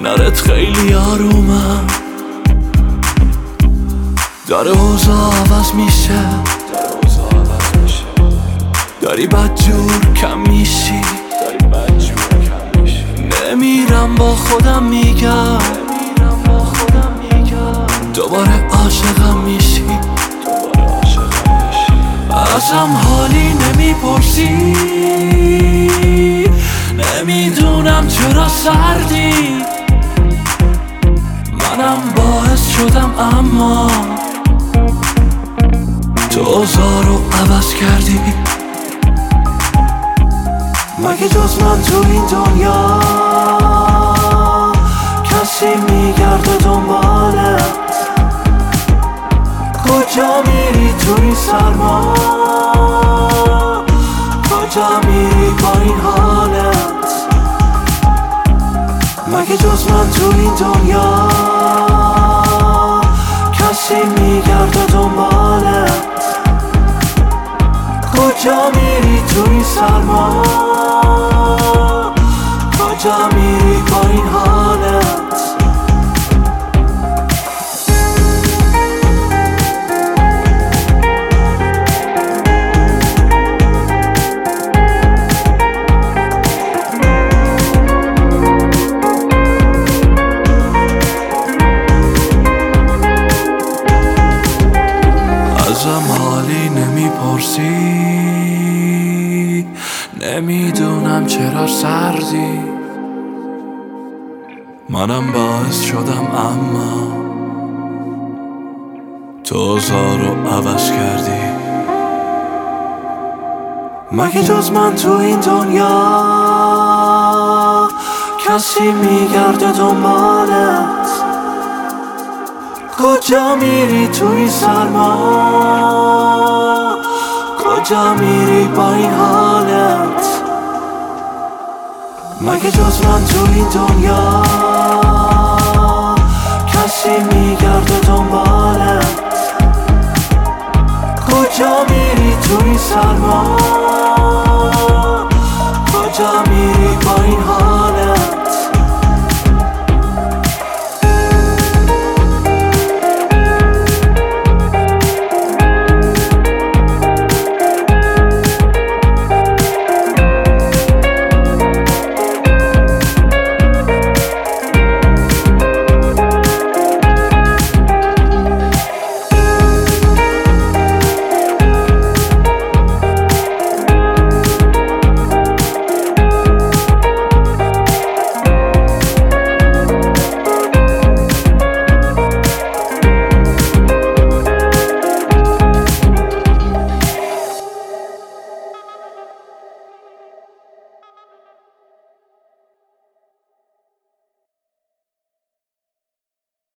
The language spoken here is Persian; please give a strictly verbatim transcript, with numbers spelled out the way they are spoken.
کنارت خیلی آرومم، داره اوضاع عوض میشه، داری بدجور کم میشی، نمیرم با خودم میگم دوباره عاشقم میشی. ازم حالی نمیپرسی، نمیدونم چرا سردی، منم باعث شدم اما تو اوضاع رو عوض کردی. مگه جز من تو این دنیا کسی میگرده دنبالت؟ کجا میری تو این سرما؟ کجا میری با این حالت؟ مگه جز من تو این دنیا کسی میگرده دنبالت؟ کجا میری تو این سرما؟ کجا میری با این حالت؟ ازم حالی نمیپرسی، نمیدونم چرا سردی، منم باعث شدم اما تو اوضاع رو عوض کردی. مگه جز من تو این دنیا کسی میگرده دنبالت؟ کجا میری تو این سرما؟ کجا میری با این حالت؟ مگه جز من تو این دنیا کسی میگرده دنبالت؟ کجا میری تو این سرما؟ کجا میری با این حالت؟